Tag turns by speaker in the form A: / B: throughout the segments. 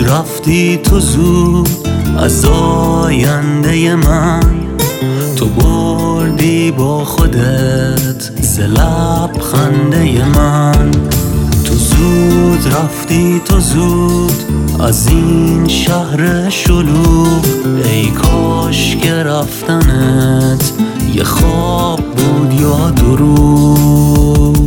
A: رفتی تو زود از آینده من، تو بردی با خودت ز لبخنده من. تو زود رفتی تو زود از این شهر شلوغ، ای کاش که رفتنت یه خواب بود یا دروغ.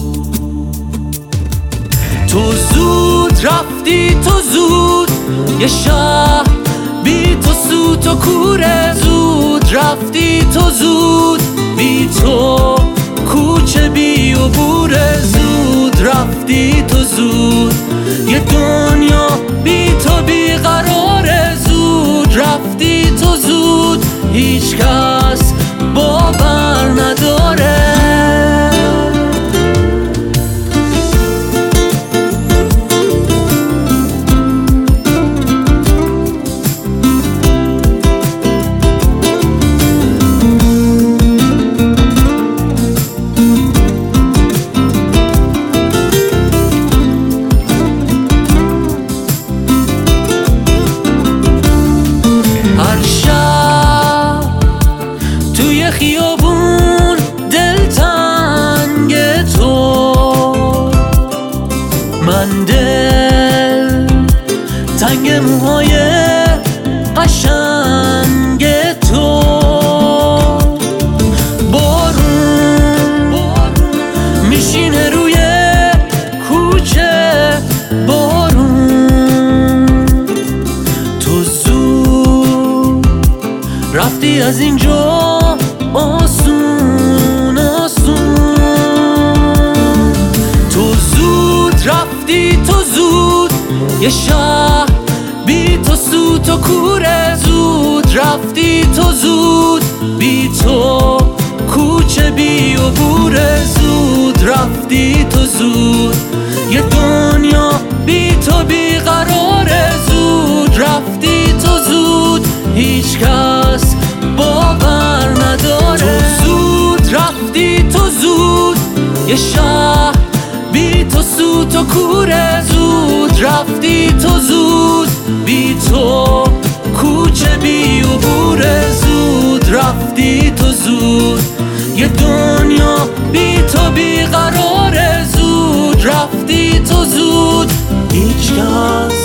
A: تو زود رفتی تو زود یه شهر بی تو سوت و کوره، زود رفتی تو زود بی تو کوچه بی و بوره، زود رفتی تو زود یه دنیا بی تو بی قراره، زود رفتی تو زود هیچ کس باور نداره. خیابون دلتنگ تو، من دل تنگ موهای قشنگ تو. بارون میشینه روی کوچه، بارون تو زود رفتی از اینجا آسون آسون. تو زود رفتی تو زود یه شهر بی تو سوت و کوره، زود رفتی تو زود بی تو کوچه بی و بوره، زود رفتی تو زود یه دنیا بی تو بی قراره، زود رفتی تو زود هیچ کس باور نداره. تو زود رفتی تو زود یه شهر بی تو سوت و کوره، زود رفتی تو زود بی تو کوچه بی و بوره، زود رفتی تو زود یه دنیا بی تو بی قراره، زود رفتی تو زود هیچ کس